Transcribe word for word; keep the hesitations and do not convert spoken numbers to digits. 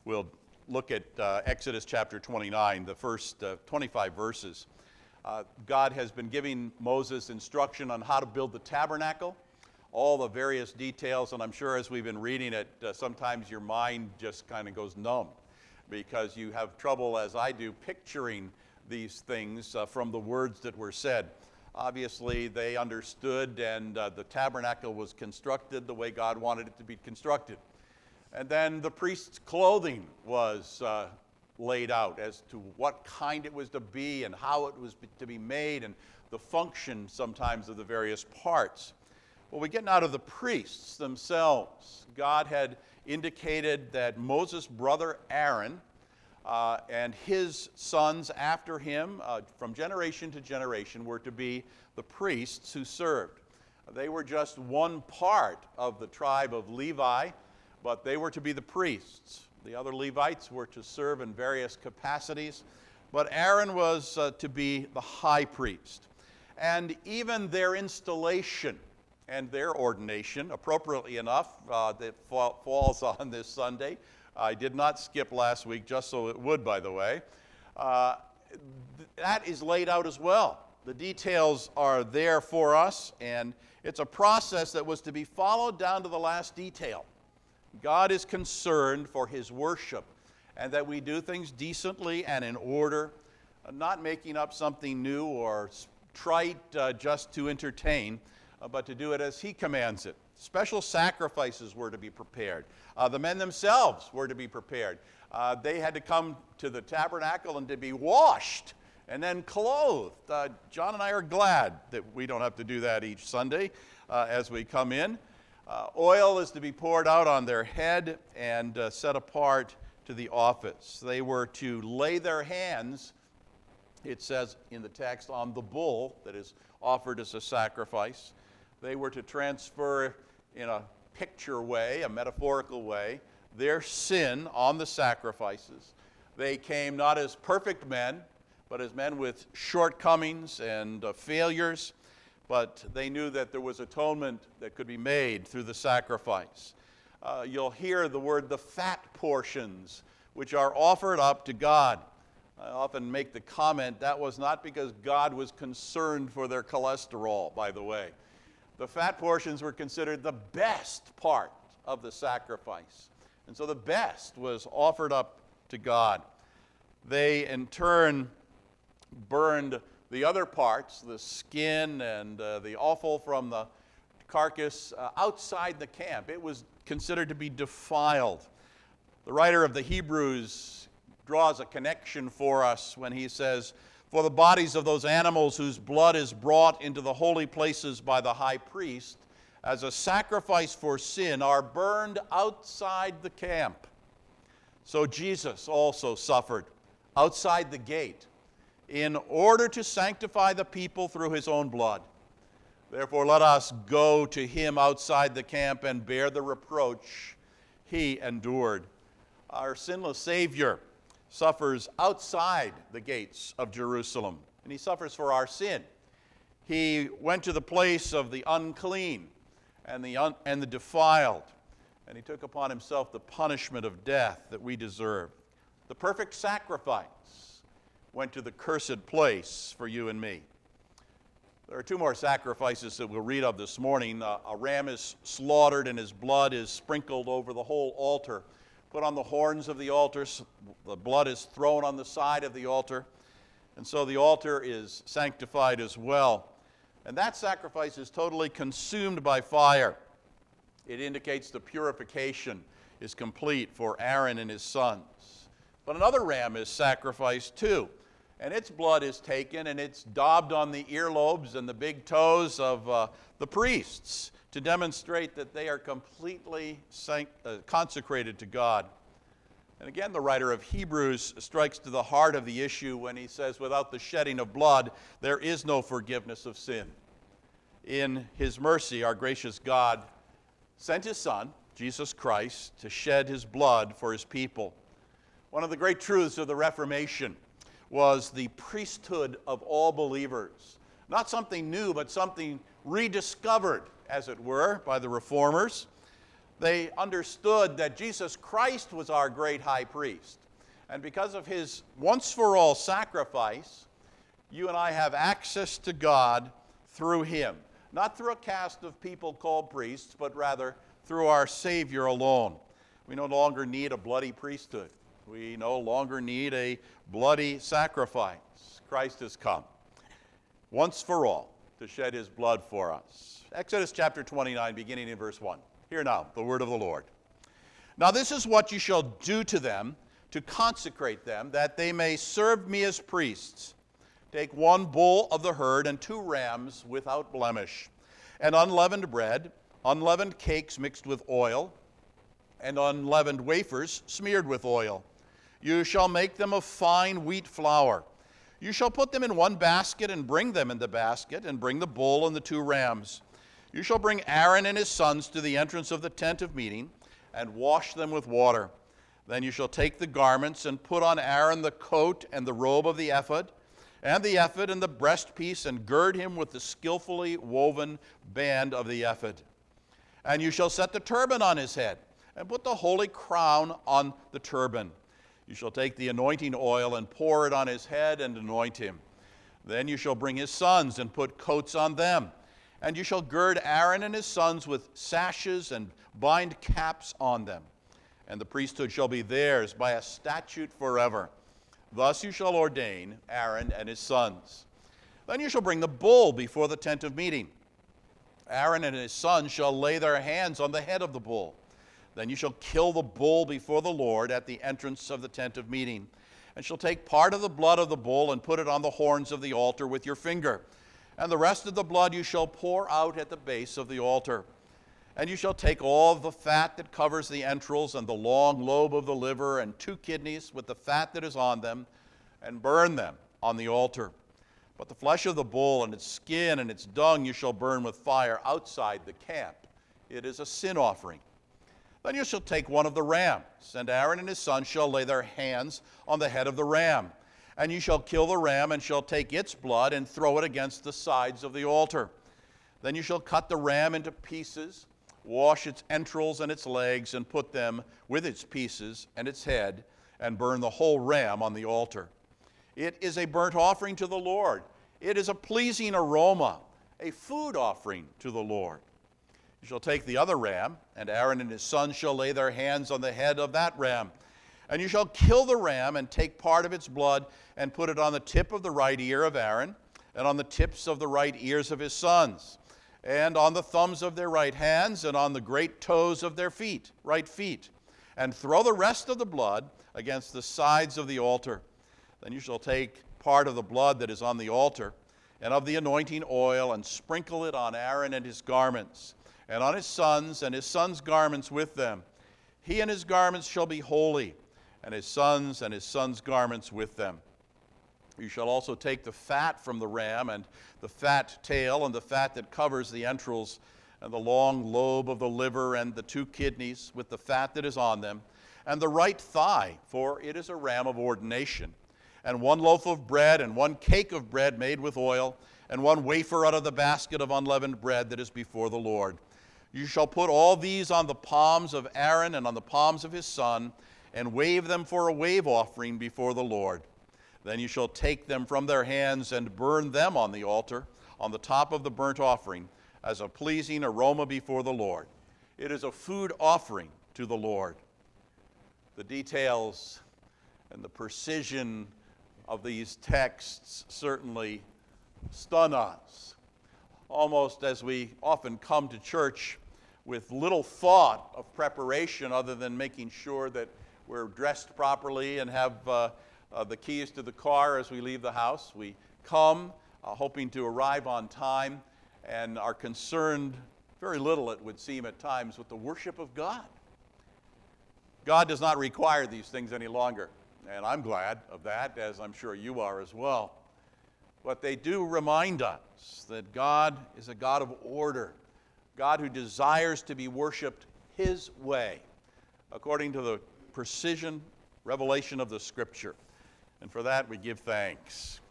we'll look at uh, Exodus chapter twenty-nine, the first uh, twenty-five verses. Uh, God has been giving Moses instruction on how to build the tabernacle, all the various details, and I'm sure as we've been reading it, uh, sometimes your mind just kind of goes numb because you have trouble, as I do, picturing these things uh, from the words that were said. Obviously, they understood, and uh, the tabernacle was constructed the way God wanted it to be constructed. And then the priest's clothing was uh, laid out as to what kind it was to be and how it was to be made and the function sometimes of the various parts. Well, we get out of the priests themselves. God had indicated that Moses' brother Aaron uh, and his sons after him, uh, from generation to generation, were to be the priests who served. They were just one part of the tribe of Levi, but they were to be the priests. The other Levites were to serve in various capacities, but Aaron was uh, to be the high priest. And even their installation and their ordination, appropriately enough, uh, that fa- falls on this Sunday. I did not skip last week, just so it would, by the way. Uh, th- that is laid out as well. The details are there for us, and it's a process that was to be followed down to the last detail. God is concerned for his worship, and that we do things decently and in order, uh, not making up something new or trite uh, just to entertain, uh, but to do it as he commands it. Special sacrifices were to be prepared. Uh, the men themselves were to be prepared. Uh, they had to come to the tabernacle and to be washed and then clothed. Uh, John and I are glad that we don't have to do that each Sunday uh, as we come in. Uh, oil is to be poured out on their head and uh, set apart to the office. They were to lay their hands, it says in the text, on the bull that is offered as a sacrifice. They were to transfer in a picture way, a metaphorical way, their sin on the sacrifices. They came not as perfect men, but as men with shortcomings and uh, failures, but they knew that there was atonement that could be made through the sacrifice. Uh, you'll hear the word the fat portions, which are offered up to God. I often make the comment that was not because God was concerned for their cholesterol, by the way. The fat portions were considered the best part of the sacrifice. And so the best was offered up to God. They, in turn, burned the other parts, the skin and uh, the offal from the carcass, uh, outside the camp. It was considered to be defiled. The writer of the Hebrews draws a connection for us when he says, "For the bodies of those animals whose blood is brought into the holy places by the high priest as a sacrifice for sin are burned outside the camp. So Jesus also suffered outside the gate in order to sanctify the people through his own blood. Therefore let us go to him outside the camp and bear the reproach he endured." Our sinless Savior suffers outside the gates of Jerusalem, and he suffers for our sin. He went to the place of the unclean and the un- and the defiled, and he took upon himself the punishment of death that we deserve. The perfect sacrifice went to the cursed place for you and me. There are two more sacrifices that we'll read of this morning. Uh, a ram is slaughtered and his blood is sprinkled over the whole altar, put on the horns of the altar. The blood is thrown on the side of the altar, and so the altar is sanctified as well. And that sacrifice is totally consumed by fire. It indicates the purification is complete for Aaron and his sons. But another ram is sacrificed too, and its blood is taken and it's daubed on the earlobes and the big toes of uh, the priests to demonstrate that they are completely sanct- uh, consecrated to God. And again, the writer of Hebrews strikes to the heart of the issue when he says, without the shedding of blood, there is no forgiveness of sin. In his mercy, our gracious God sent his Son, Jesus Christ, to shed his blood for his people. One of the great truths of the Reformation was the priesthood of all believers. Not something new, but something rediscovered, as it were, by the Reformers. They understood that Jesus Christ was our great high priest. And because of his once-for-all sacrifice, you and I have access to God through him. Not through a caste of people called priests, but rather through our Savior alone. We no longer need a bloody priesthood. We no longer need a bloody sacrifice. Christ has come once for all to shed his blood for us. Exodus chapter twenty-nine, beginning in verse one. Hear now the word of the Lord. Now this is what you shall do to them to consecrate them, that they may serve me as priests. Take one bull of the herd and two rams without blemish, and unleavened bread, unleavened cakes mixed with oil, and unleavened wafers smeared with oil. You shall make them of fine wheat flour. You shall put them in one basket and bring them in the basket, and bring the bull and the two rams. You shall bring Aaron and his sons to the entrance of the tent of meeting, and wash them with water. Then you shall take the garments and put on Aaron the coat and the robe of the ephod, and the ephod and the breastpiece, and gird him with the skillfully woven band of the ephod. And you shall set the turban on his head, and put the holy crown on the turban. You shall take the anointing oil and pour it on his head and anoint him. Then you shall bring his sons and put coats on them. And you shall gird Aaron and his sons with sashes and bind caps on them. And the priesthood shall be theirs by a statute forever. Thus you shall ordain Aaron and his sons. Then you shall bring the bull before the tent of meeting. Aaron and his sons shall lay their hands on the head of the bull. Then you shall kill the bull before the Lord at the entrance of the tent of meeting, and shall take part of the blood of the bull and put it on the horns of the altar with your finger. And the rest of the blood you shall pour out at the base of the altar. And you shall take all the fat that covers the entrails and the long lobe of the liver and two kidneys with the fat that is on them, and burn them on the altar. But the flesh of the bull and its skin and its dung you shall burn with fire outside the camp. It is a sin offering. Then you shall take one of the rams, and Aaron and his sons shall lay their hands on the head of the ram. And you shall kill the ram, and shall take its blood and throw it against the sides of the altar. Then you shall cut the ram into pieces, wash its entrails and its legs, and put them with its pieces and its head, and burn the whole ram on the altar. It is a burnt offering to the Lord. It is a pleasing aroma, a food offering to the Lord. You shall take the other ram, and Aaron and his sons shall lay their hands on the head of that ram. And you shall kill the ram, and take part of its blood, and put it on the tip of the right ear of Aaron, and on the tips of the right ears of his sons, and on the thumbs of their right hands, and on the great toes of their feet, right feet. And throw the rest of the blood against the sides of the altar. Then you shall take part of the blood that is on the altar, and of the anointing oil, and sprinkle it on Aaron and his garments, and on his sons, and his sons' garments with them. He and his garments shall be holy, and his sons and his sons' garments with them. You shall also take the fat from the ram, and the fat tail, and the fat that covers the entrails, and the long lobe of the liver, and the two kidneys, with the fat that is on them, and the right thigh, for it is a ram of ordination, and one loaf of bread, and one cake of bread made with oil, and one wafer out of the basket of unleavened bread that is before the Lord. You shall put all these on the palms of Aaron and on the palms of his son, and wave them for a wave offering before the Lord. Then you shall take them from their hands and burn them on the altar, on the top of the burnt offering, as a pleasing aroma before the Lord. It is a food offering to the Lord. The details and the precision of these texts certainly stun us, almost as we often come to church with little thought of preparation other than making sure that we're dressed properly and have uh, uh, the keys to the car as we leave the house. We come uh, hoping to arrive on time and are concerned very little, it would seem at times, with the worship of God. God does not require these things any longer, and I'm glad of that, as I'm sure you are as well. But they do remind us that God is a God of order, God who desires to be worshiped His way, according to the precision revelation of the Scripture. And for that we give thanks.